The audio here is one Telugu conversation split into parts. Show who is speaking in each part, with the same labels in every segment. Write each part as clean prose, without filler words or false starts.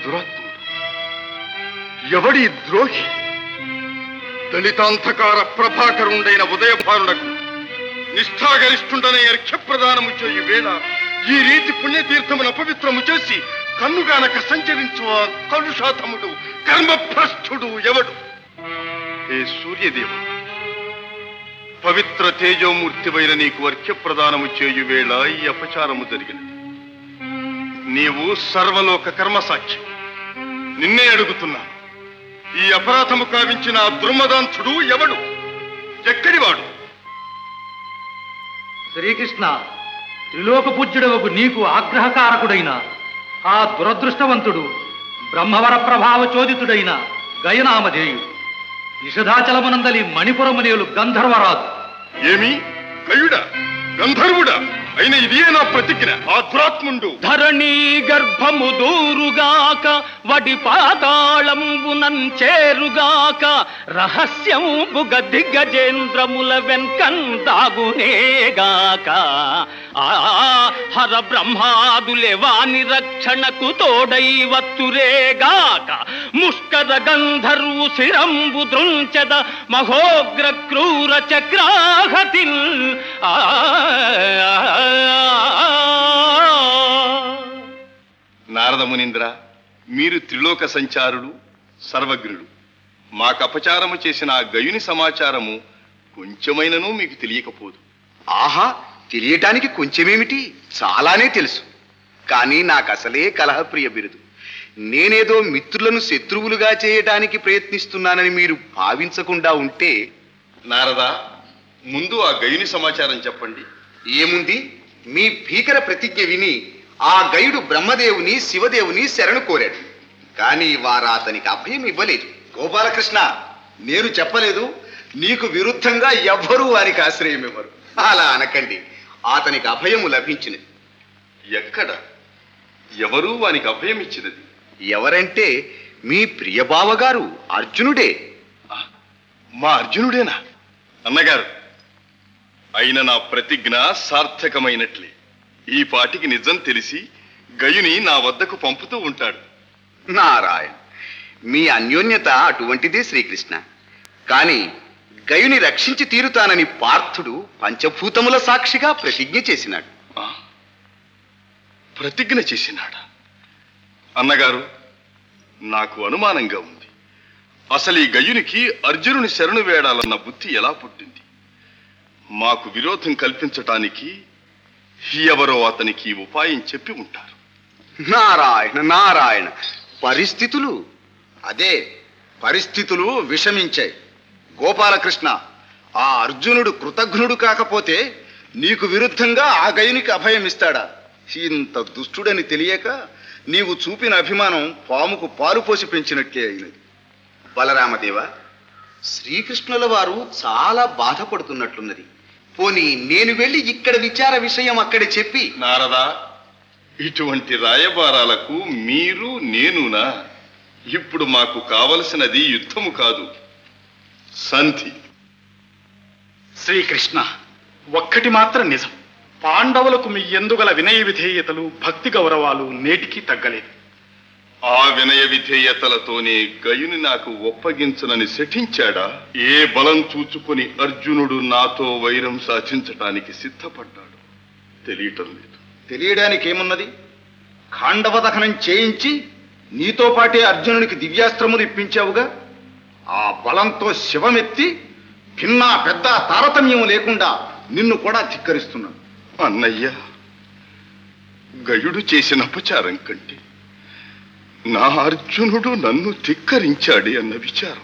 Speaker 1: దురాత్ముడు? ఎవడి ద్రోహి? దళితాంధకార ప్రభాకరుండైన ఉదయభానుడకు నిష్ఠాగరిష్ఠుండనే అర్ఘ్యప్రదానము చేయు వేళ ఈ రీతి పుణ్యతీర్థమును అపవిత్రము చేసి కన్నుగానక సంచరించు ఆ కలుషాతముడు కర్మభ్రష్టుడు ఎవడు? ఏ సూర్యదేవ, పవిత్ర తేజోమూర్తివైన నీకు అర్ఘ్యప్రదానము చేయు వేళ ఈ అపచారము జరిగినది. నీవు సర్వలోక కర్మసాక్షి. నిన్నే అడుగుతున్నాను, ఈ అపరాధము కావించిన ఆ దుర్మదాంతుడు ఎవడు? ఎక్కడివాడు?
Speaker 2: శ్రీకృష్ణ, త్రిలోక పూజ్యుడవకు నీకు ఆగ్రహకారకుడైన ఆ దురదృష్టవంతుడు బ్రహ్మవర ప్రభావ చోదితుడైన గయనామధేయుడు, నిషధాచలమునందలి మణిపురమునేలు గంధర్వరాజు.
Speaker 1: ఏమి గయుడా, గంధర్వుడా అయిన ఇదే నా ప్రతిజ్ఞ. ఆ దురాత్ముండు
Speaker 3: ధరణీ గర్భము దూరుగాక, వడి పాతాళంబునం చేరుగాక, రహస్యంబుగ దిగ్గజేంద్రముల వెన్కందాగునేగాక. హర బ్రహ్మాదులే వాని రక్షణకు తోడై వత్తురేగాక. ముష్కర గంధర్వు శిరంబు దృంచద మహోగ్ర క్రూర చక్రాహతిల్.
Speaker 1: నారద మునీంద్ర, మీరు త్రిలోక సంచారుడు, సర్వజ్ఞుడు. మాకు అపచారము చేసిన ఆ గయుని సమాచారము కొంచెమైనను మీకు తెలియకపోదు.
Speaker 4: ఆహా, తెలియటానికి కొంచెమేమిటి, చాలానే తెలుసు. కానీ నాకు అసలే కలహప్రియ బిరుదు. నేనేదో మిత్రులను శత్రువులుగా చేయటానికి ప్రయత్నిస్తున్నానని మీరు భావించకుండా ఉంటే.
Speaker 1: నారద, ముందు ఆ గయుని సమాచారం చెప్పండి.
Speaker 4: ఏముంది, మీ భీకర ప్రతిజ్ఞ విని ఆ గయుడు బ్రహ్మదేవుని శివదేవుని శరణు కోరాడు. కానీ వారు అతనికి అభయం ఇవ్వలేదు. గోపాలకృష్ణ, నేను చెప్పలేదు, నీకు విరుద్ధంగా ఎవ్వరూ వారికి ఆశ్రయం ఇవ్వరు. అలా అనకండి, అతనికి అభయము లభించినది.
Speaker 1: ఎక్కడ, ఎవరు వానికి అభయం ఇచ్చినది?
Speaker 4: ఎవరంటే మీ ప్రియబావగారు అర్జునుడే.
Speaker 1: మా అర్జునుడేనా? అన్నగారు, అయిన నా ప్రతిజ్ఞ సార్థకమైనట్లే. ఈ పాటికి నిజం తెలిసి గయుని నా వద్దకు పంపుతూ ఉంటాడు.
Speaker 4: నారాయణ, మీ అన్యోన్యత అటువంటిదే శ్రీకృష్ణ. కాని గయుని రక్షించి తీరుతానని పార్థుడు పంచభూతముల సాక్షిగా ప్రతిజ్ఞ చేసినాడు.
Speaker 1: ప్రతిజ్ఞ చేసినాడా? అన్నగారు, నాకు అనుమానంగా ఉంది. అసలు ఈ గయునికి అర్జునుని శరణు వేడాలన్న బుద్ధి ఎలా పుట్టింది? మాకు విరోధం కల్పించటానికి ఎవరో అతనికి ఉపాయం చెప్పి ఉంటారు.
Speaker 4: నారాయణ నారాయణ, పరిస్థితులు విషమించాయి. గోపాలకృష్ణ, ఆ అర్జునుడు కృతజ్ఞుడు కాకపోతే నీకు విరుద్ధంగా ఆ గయునికి అభయం ఇస్తాడా? ఇంత దుష్టుడని తెలియక నీవు చూపిన అభిమానం పాముకు పాలు పోసి పెంచినట్లే అయినది. బలరామదేవ, శ్రీకృష్ణుల వారు చాలా బాధపడుతున్నట్లున్నది. పోనీ నేను వెళ్ళి ఇక్కడ విచార విషయం అక్కడ చెప్పి.
Speaker 1: నారదా, ఇటువంటి రాయబారాలకు మీరు నేనునా? ఇప్పుడు మాకు కావలసినది యుద్ధము కాదు, సంధి.
Speaker 5: శ్రీకృష్ణ, ఒక్కటి మాత్రం నిజం, పాండవులకు మీ ఎందుగల వినయ విధేయతలు భక్తి గౌరవాలు నేటికి తగ్గలేదు.
Speaker 1: ఆ వినయ విధేయతలతోనే గయుని నాకు ఒప్పగించనని శఠించాడా? ఏ బలం చూచుకొని అర్జునుడు నాతో వైరం సాధించటానికి సిద్ధపడ్డాడు తెలియటం లేదు.
Speaker 4: తెలియడానికి ఏమున్నది? ఖాండవ దహనం చేయించి నీతో పాటే అర్జునునికి దివ్యాస్త్రములు ఇప్పించావుగా. ఆ బలంతో శివమెత్తి భిన్న పెద్ద తారతమ్యం లేకుండా నిన్ను కూడా ధిక్కరిస్తున్నాను.
Speaker 1: అన్నయ్య, గయుడు చేసిన అపచారం కంటే నా అర్జునుడు నన్ను ధిక్కరించాడే అన్న విచారం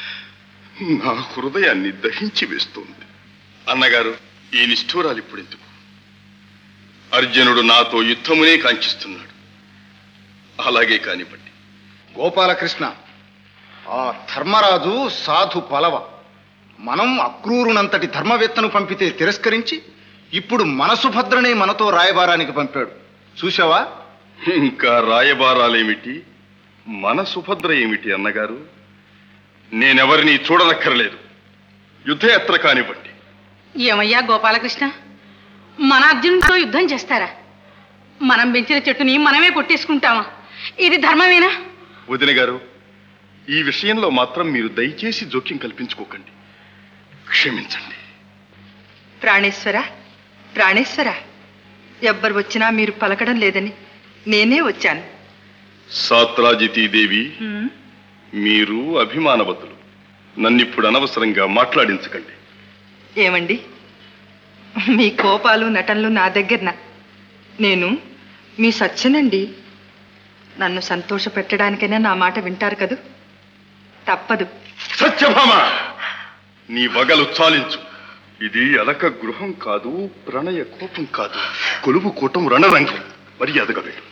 Speaker 1: నా హృదయాన్ని దహించి వేస్తోంది. అన్నగారు, ఈ నిష్ఠూరాలు ఇప్పుడెందుకు? అర్జునుడు నాతో యుద్ధమునే కాంక్షిస్తున్నాడు. అలాగే కానివ్వండి.
Speaker 4: గోపాలకృష్ణ, ఆ ధర్మరాజు సాధు పలవ. మనం అక్రూరునంతటి ధర్మవేత్తను పంపితే తిరస్కరించి ఇప్పుడు మన సుభద్రనే మనతో రాయబారానికి పంపాడు. చూశావా?
Speaker 1: ఇంకా రాయబారాలేమిటి, మన సుభద్ర ఏమిటి? అన్నగారు, నేనెవరిని చూడనక్కర్లేదు. యుద్ధయాత్ర కానివ్వండి.
Speaker 6: ఏమయ్యా గోపాలకృష్ణ, మన అర్జునుడితో యుద్ధం చేస్తారా? మనం పెంచిన చెట్టుని మనమే కొట్టేసుకుంటామా? ఇది ధర్మమేనా?
Speaker 1: వదిన గారు, ఈ విషయంలో మాత్రం మీరు దయచేసి జోక్యం కల్పించుకోకండి. క్షమించండి.
Speaker 7: ప్రాణేశ్వర, ప్రాణేశ్వర, ఎవ్వరు వచ్చినా మీరు పలకడం లేదని నేనే వచ్చాను.
Speaker 1: సాత్రాజితీదేవి, మీరు అభిమానవతులు. నన్నిప్పుడు అనవసరంగా మాట్లాడించకండి.
Speaker 7: ఏమండి, మీ కోపాలు నటనలు నా దగ్గరన. నేను మీ సత్యనండి. నన్ను సంతోష పెట్టడానికైనా నా మాట వింటారు కదూ? తప్పదు.
Speaker 1: సత్యభామ, నీ వగలు చాలించు. ఇది అలక గృహం కాదు, ప్రణయ కోపం కాదు, కొలువు కూటం రణరంగం. మర్యాదగా వెళ్ళు.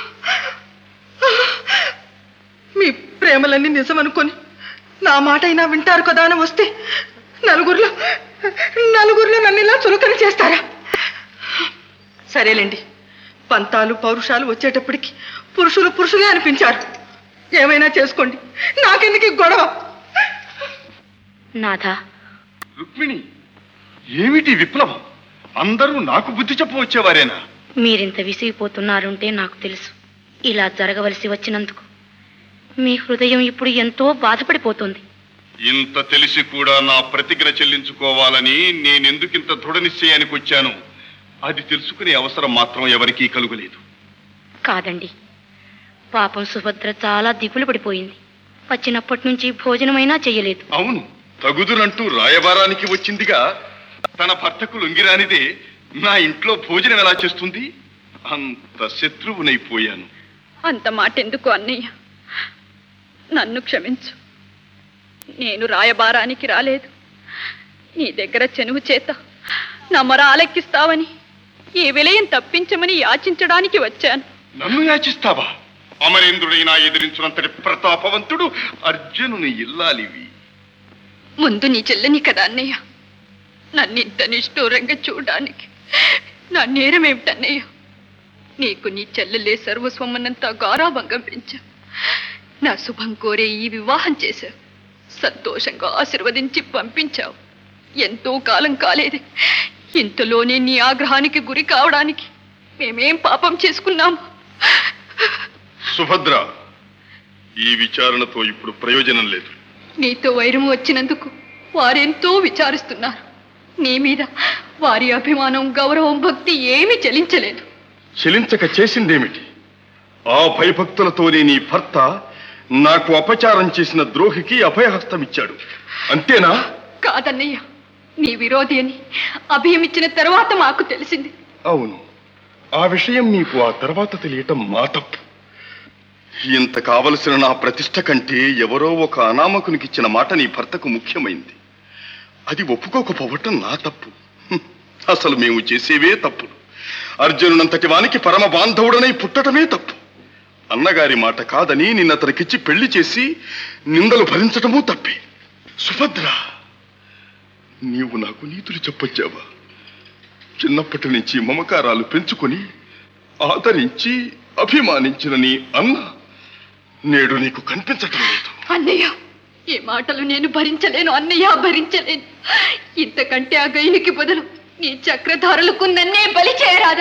Speaker 7: మీ ప్రేమలన్నీ నిజమనుకొని నా మాట అయినా వింటారు కదా అని వస్తే నలుగురిలో నన్ను ఇలా చులకన చేస్తారా? సరేలేండి, పంతాలు పౌరుషాలు వచ్చేటప్పటికి పురుషులే అనిపించారు. ఏమైనా చేసుకోండి, నాకెందుకు గొడవ?
Speaker 8: నాథా.
Speaker 1: రుక్మిణి, ఏమిటి విప్లవం? అందరూ నాకు బుద్ధి చెప్పవచ్చేవారేనా?
Speaker 8: మీరింత విసిగిపోతున్నారుంటే నాకు తెలుసు. ఇలా జరగవలసి వచ్చినందుకు మీ హృదయం ఇప్పుడు ఎంతో బాధపడిపోతుంది.
Speaker 1: ఇంత తెలిసి కూడా నా ప్రతిజ్ఞ చెల్లించుకోవాలని నేనెందుకింత దృఢ నిశ్చయానికి వచ్చాను అది తెలుసుకునే అవసరం మాత్రం ఎవరికీ కలుగలేదు.
Speaker 8: కాదండి, పాపం సుభద్ర చాలా దిగులు పడిపోయింది. వచ్చినప్పటి నుంచి భోజనమైనా చెయ్యలేదు.
Speaker 1: అవును, తగుదునంటూ రాయబారానికి వచ్చిందిగా. తన భర్తకు లొంగిరానిదే నా ఇంట్లో భోజనం ఎలా చేస్తుంది? అంత శత్రువునైపోయాను.
Speaker 9: అంత మాట ఎందుకు అన్నయ్య? నన్ను క్షమించు. నేను రాయబారానికి రాలేదు. నీ దగ్గర చెనువు చేత నా మొర ఆలెక్కిస్తావని, ఈ విలయం తప్పించమని యాచించడానికి వచ్చాను.
Speaker 1: నన్ను యాచిస్తావా? అమరేంద్రుడైనా ఎదిరించినంతటి ప్రతాపవంతుడు అర్జునుని ఇల్లాలివి.
Speaker 9: ముందు నీ చెల్లని కదా అన్నయ్య. నన్నింత నిష్ఠూరంగా చూడడానికి నా నేరమేమిటన్నయ్య? నీకు నీ చెల్లెలే సర్వస్వమన్నంత గారాభంగం పెంచా. నా శుభం కోరే ఈ వివాహం చేశావు. సంతోషంగా ఆశీర్వదించి పంపించావు. ఎంతో కాలం కాలేదు. ఇంతలోనే నీ ఆగ్రహానికి గురి కావడానికి మేమేం పాపం చేసుకున్నాము?
Speaker 1: సుభద్ర, ఈ విచారణతో ఇప్పుడు ప్రయోజనం లేదు.
Speaker 9: నీతో వైరం వచ్చినందుకు వారెంతో విచారిస్తున్నారు. నీ మీద వారి అభిమానం, గౌరవం, భక్తి ఏమీ చెలించలేదు.
Speaker 1: చెలించక చేసిందేమిటి? ఆ భయభక్తులతోనే నీ భర్త నాకు అపచారం చేసిన ద్రోహికి అభయహస్తమిచ్చాడు. అంతేనా?
Speaker 9: కాదన్నయ్య, నీ విరోధి అని అభయమిచ్చిన తర్వాత మాకు తెలిసింది.
Speaker 1: అవును, ఆ విషయం నీకు ఆ తర్వాత తెలియటం మా తప్పు. ఇంత కావలసిన నా ప్రతిష్ట కంటే ఎవరో ఒక అనామకునికిచ్చిన మాట నీ భర్తకు ముఖ్యమైంది. అది ఒప్పుకోకపోవటం నా తప్పు. అసలు మేము చేసేవే తప్పులు. అర్జునునంతటి వానికి పరమ బాంధవుడనై పుట్టటమే తప్పు. అన్నగారి మాట కాదని నిన్నతనికిచ్చి పెళ్లి చేసి నిందలు భరించటమూ తప్పే. సుభద్ర, నీవు నాకు నీతులు చెప్పొచ్చావా? చిన్నప్పటి నుంచి మమకారాలు పెంచుకొని ఆదరించి అభిమానించిన నీ అన్న నేడు నీకు కనిపించటం లేదు.
Speaker 9: అన్నయ్య, ఈ మాటలు నేను భరించలేను అన్నయ్య, భరించలేను. ఇంతకంటే ఆ గైనికి బదులు నీ చక్రధారులకు నన్నే బలి చేయరాదా?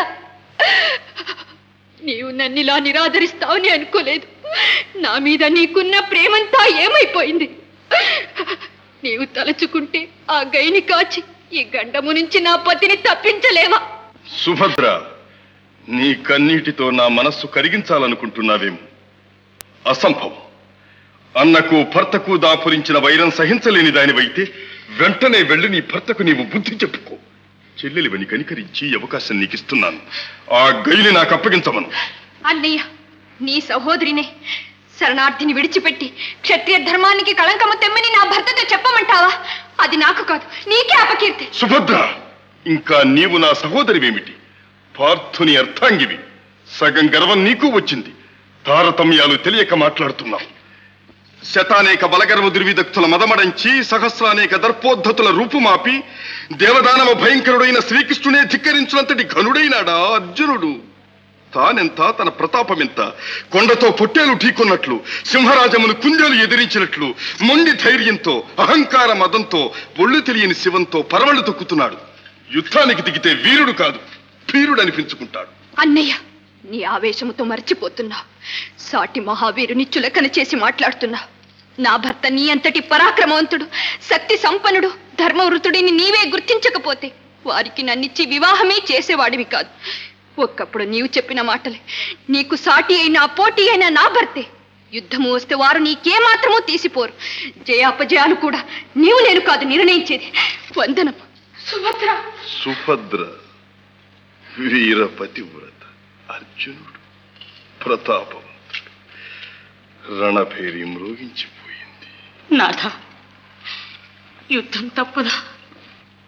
Speaker 9: నీవు నన్నిలా నిరాదరిస్తావని అనుకోలేదు. నా మీద నీకున్న ప్రేమంతా ఏమైపోయింది? నీవు తలచుకుంటే ఆ గైని కాచి ఈ గండము నుంచి నా పతిని తప్పించలేవా?
Speaker 1: సుభద్ర, నీ కన్నీటితో నా మనస్సు కరిగించాలనుకుంటున్నావేమో. అసంభవం. అన్నకు భర్తకు దాపురించిన వైరం సహించలేని దానివైతే వెంటనే వెళ్ళి నీ భర్తకు నీవు బుద్ధి చెప్పుకో. చెల్లెలివని కనికరించి అవకాశం నీకిస్తున్నాను. ఆ గైని నాకు అప్పగించమను.
Speaker 9: అన్నయ్య, నీ సహోదరినే శరణార్థిని విడిచిపెట్టి క్షత్రియ ధర్మానికి కళంకము తెమ్మని నా భర్తతో చెప్పమంటావా? అది నాకు కాదు, నీకే అపకీర్తి.
Speaker 1: సుభద్ర, ఇంకా నీవు నా సహోదరివేమిటి? పార్థుని అర్థాంగివి. సగం గర్వం నీకు వచ్చింది. తారతమ్యాలు తెలియక మాట్లాడుతున్నావు. శతానేక బలగర్వ దుర్విదక్తుల మదమడంచి సహస్రానేక దర్పోద్ధతుల రూపుమాపి దేవదానవ భయంకరుడైన శ్రీకృష్ణునే ధిక్కరించినంతటి ఘనుడైనాడా అర్జునుడు? తానెంత, తన ప్రతాపమెంత? కొండతో పొట్టేలు ఢీకొన్నట్లు, సింహరాజమును కుందేలు ఎదిరించినట్లు మొండి ధైర్యంతో, అహంకార మదంతో, ఒళ్ళు తెలియని శివంతో పరవళ్లు తొక్కుతున్నాడు. యుద్ధానికి దిగితే వీరుడు కాదు, భీరుడు అనిపించుకుంటాడు.
Speaker 9: అన్నయ్య, నీ ఆవేశముతో మర్చిపోతున్నావు. సాటి మహావీరుని చులకన చేసి మాట్లాడుతున్నా. నా భర్త నీ అంతటి పరాక్రమవంతుడు, శక్తి సంపన్నుడు, ధర్మవృతుడిని నీవే గుర్తించకపోతే వారికి నన్నిచ్చి వివాహమే చేసేవాడివి కాదు. ఒక్కప్పుడు నీవు చెప్పిన మాటలే నీకు సాటి అయినా పోటీ అయినా నా భర్తే. యుద్ధము వస్తే వారు నీకేమాత్రమూ తీసిపోరు. జయాపజయాలు కూడా నీవు నేను కాదు నిర్ణయించేది. వందనం.
Speaker 7: సుభద్ర
Speaker 1: సుభద్ర, వీరపతివ్రత, అర్జునుడు ప్రతాపవంతుడు, రణభేరి మ్రోగించిపోయింది.
Speaker 6: నాథ, యుద్ధం తప్పదా?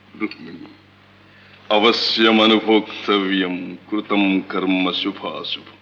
Speaker 1: రుక్మిణి, అవశ్యమనుభోక్తవ్యం కృతం కర్మ శుభాశుభం.